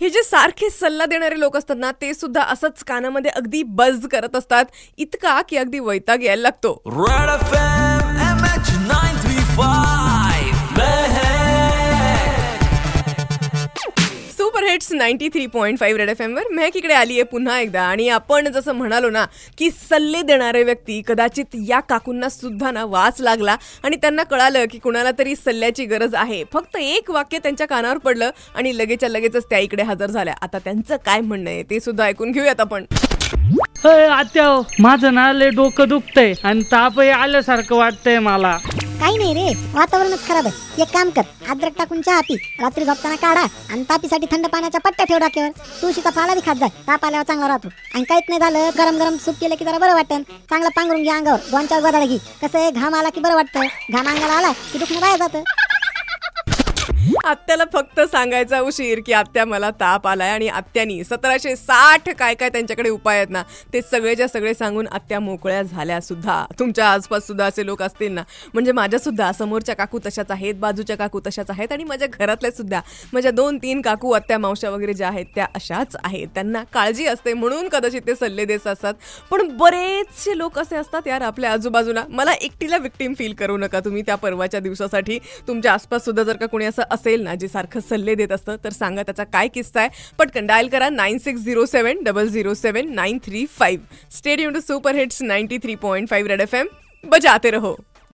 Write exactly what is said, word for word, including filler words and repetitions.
हे जे सारखे सल्ला देणारे लोक असतात ना, ते सुद्धा असंच कानामध्ये अगदी बज करत असतात, इतका की अगदी वैताग यायला लागतो. Red FM M H nine three five super hits ninety three point five red F M वर महक इकडे आली आहे पुन्हा एकदा. आणि आपण जसं म्हणालो ना की सल्ले देणारे व्यक्ती, कदाचित या काकूंना सुद्धा ना वास लागला आणि त्यांना कळालं की कुणाला तरी सल्ल्याची गरज आहे. फक्त एक वाक्य त्यांच्या कानावर पडलं आणि लगेचच्या लगेचच त्या इकडे हजर झाल्या. आता त्यांचं काय म्हणणं आहे ते सुद्धा ऐकून घेऊयात आपण. आत्या, माझं ना लय डोकं दुखतंय आणि तापही आल्यासारखं वाटतंय मला. काही नाही रे, वातावरणच खराब आहे. एक काम कर, अद्रक टाकून चहा पी, रात्री झोपताना काढा आणि तापीसाठी थंड पाण्याच्या पट्ट्या ठेव डोक्यावर. तुळशीचा पाला बी खात जाय, ताप आल्यावर चांगला राहतो. आणि काहीच नाही झालं, गरम गरम सूप केलं की जरा बरं वाटेल. चांगलं पांघरून घ्या अंगावर, दोन चार गोदाडा घे. कसं आहे, घाम आला की बरं वाटतं. घाम अंगाला आला की दुखणं बाहेर जातं. आत्याला फक्त सांगायचा उशीर की आत्या मला ताप आलाय, आणि आत्यानी सतराशे साठ काय काय त्यांच्याकडे उपाय आहेत ना ते सगळेच्या सगळे सांगून आत्या मोकळ्या झाल्या सुद्धा. तुमच्या आसपास सुद्धा असे लोक असतील ना, म्हणजे माझ्या सुद्धा समोरच्या काकू तशाच आहेत, बाजूच्या काकू तशाच आहेत, आणि माझ्या घरातल्या सुद्धा माझ्या दोन तीन काकू आत्या मावशा वगैरे ज्या आहेत त्या अशाच आहेत. त्यांना काळजी असते म्हणून कदाचित ते सल्ले देत असतात. पण बरेचसे लोक असे असतात यार आपल्या आजूबाजूला. मला एकटीला विक्टीम फील करू नका तुम्ही त्या परवाच्या दिवसासाठी. तुमच्या आसपास सुद्धा जर का कोणी असं असेल ना जे सारखं सल्ले देत असतं तर सांगा त्याचा काय किस्सा आहे. पटकन डायल करा nine six zero seven double zero seven nine three five. Stay tuned to super hits ninety three point five red F M. बजाते रहो.